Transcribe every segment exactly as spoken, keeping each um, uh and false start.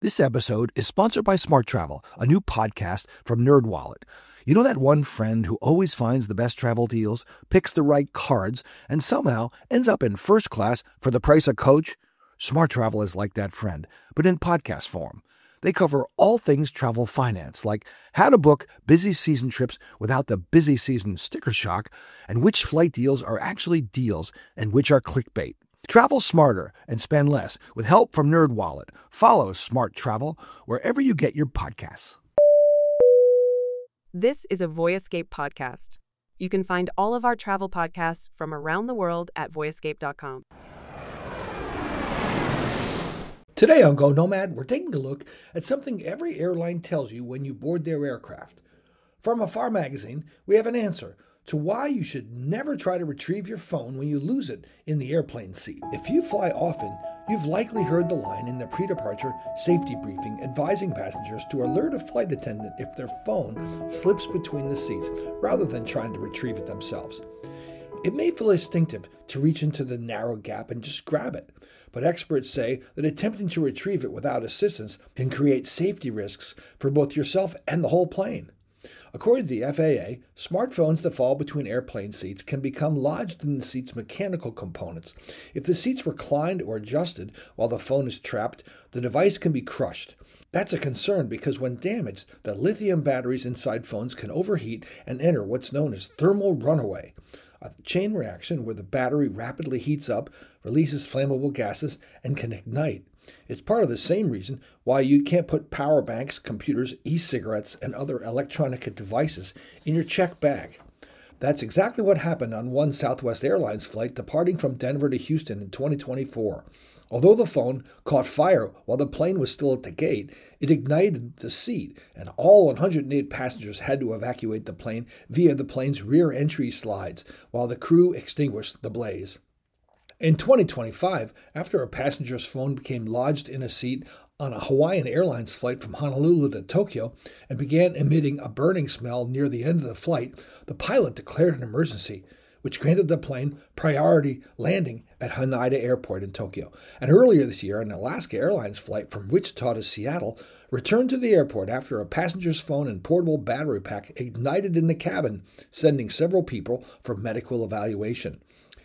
This episode is sponsored by Smart Travel, a new podcast from NerdWallet. You know that one friend who always finds the best travel deals, picks the right cards, and somehow ends up in first class for the price of coach? Smart Travel is like that friend, but in podcast form. They cover all things travel finance, like how to book busy season trips without the busy season sticker shock, and which flight deals are actually deals and which are clickbait. Travel smarter and spend less with help from NerdWallet. Follow Smart Travel wherever you get your podcasts. This is a Voyescape podcast. You can find all of our travel podcasts from around the world at voyescape dot com. Today on Go Nomad, we're taking a look at something every airline tells you when you board their aircraft. From Afar magazine, we have an answer to why you should never try to retrieve your phone when you lose it in the airplane seat. If you fly often, you've likely heard the line in the pre-departure safety briefing advising passengers to alert a flight attendant if their phone slips between the seats rather than trying to retrieve it themselves. It may feel instinctive to reach into the narrow gap and just grab it, but experts say that attempting to retrieve it without assistance can create safety risks for both yourself and the whole plane. According to the F A A, smartphones that fall between airplane seats can become lodged in the seat's mechanical components. If the seats reclined or adjusted while the phone is trapped, the device can be crushed. That's a concern because when damaged, the lithium batteries inside phones can overheat and enter what's known as thermal runaway, a chain reaction where the battery rapidly heats up, releases flammable gases, and can ignite. It's part of the same reason why you can't put power banks, computers, e-cigarettes, and other electronic devices in your checked bag. That's exactly what happened on one Southwest Airlines flight departing from Denver to Houston in twenty twenty-four. Although the phone caught fire while the plane was still at the gate, it ignited the seat, and all one hundred eight passengers had to evacuate the plane via the plane's rear entry slides, while the crew extinguished the blaze. In twenty twenty-five, after a passenger's phone became lodged in a seat on a Hawaiian Airlines flight from Honolulu to Tokyo and began emitting a burning smell near the end of the flight, the pilot declared an emergency, which granted the plane priority landing at Haneda Airport in Tokyo. And earlier this year, an Alaska Airlines flight from Wichita to Seattle returned to the airport after a passenger's phone and portable battery pack ignited in the cabin, sending several people for medical evaluation.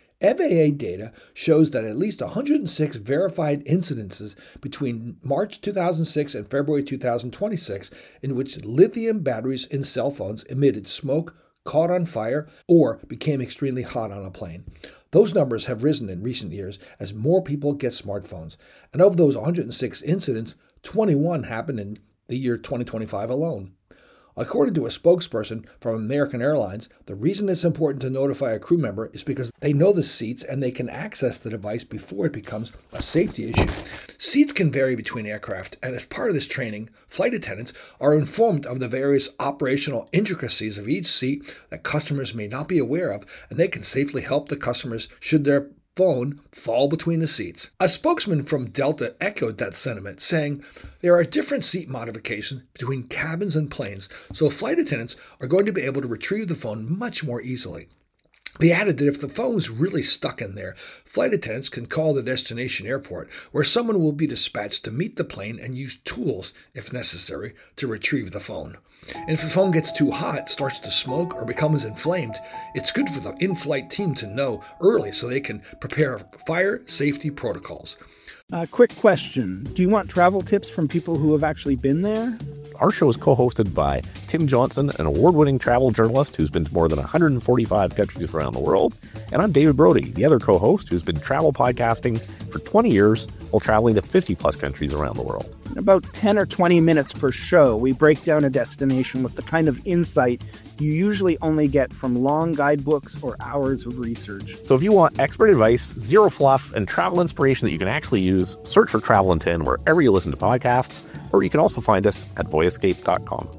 F A A data shows that at least one hundred six verified incidences between March two thousand six and February two thousand twenty-six in which lithium batteries in cell phones emitted smoke, caught on fire, or became extremely hot on a plane. Those numbers have risen in recent years as more people get smartphones, and of those one hundred six incidents, twenty-one happened in the year twenty twenty-five alone. According to a spokesperson from American Airlines, the reason it's important to notify a crew member is because they know the seats and they can access the device before it becomes a safety issue. Seats can vary between aircraft, and as part of this training, flight attendants are informed of the various operational intricacies of each seat that customers may not be aware of, and they can safely help the customers should their phone fall between the seats. A spokesman from Delta echoed that sentiment, saying there are different seat modifications between cabins and planes, so flight attendants are going to be able to retrieve the phone much more easily. They added that if the phone was really stuck in there, flight attendants can call the destination airport, where someone will be dispatched to meet the plane and use tools, if necessary, to retrieve the phone. And if the phone gets too hot, starts to smoke, or becomes inflamed, it's good for the in-flight team to know early so they can prepare fire safety protocols. Uh, quick question. Do you want travel tips from people who have actually been there? Our show is co-hosted by Tim Johnson, an award-winning travel journalist who's been to more than one hundred forty-five countries around the world. And I'm David Brody, the other co-host who's been travel podcasting for twenty years while traveling to fifty plus countries around the world. In about ten or twenty minutes per show, we break down a destination with the kind of insight you usually only get from long guidebooks or hours of research. So if you want expert advice, zero fluff, and travel inspiration that you can actually use, search for Travel in ten wherever you listen to podcasts, or you can also find us at voyescape dot com.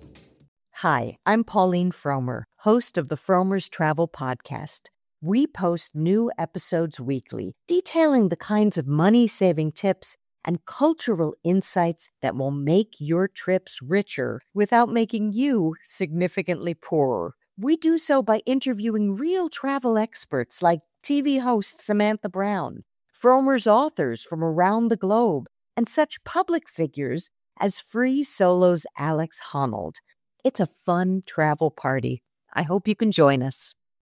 Hi, I'm Pauline Fromer, host of the Fromers Travel Podcast. We post new episodes weekly, detailing the kinds of money-saving tips and cultural insights that will make your trips richer without making you significantly poorer. We do so by interviewing real travel experts like T V host Samantha Brown, Fromers authors from around the globe, and such public figures as Free Solo's Alex Honnold. It's a fun travel party. I hope you can join us.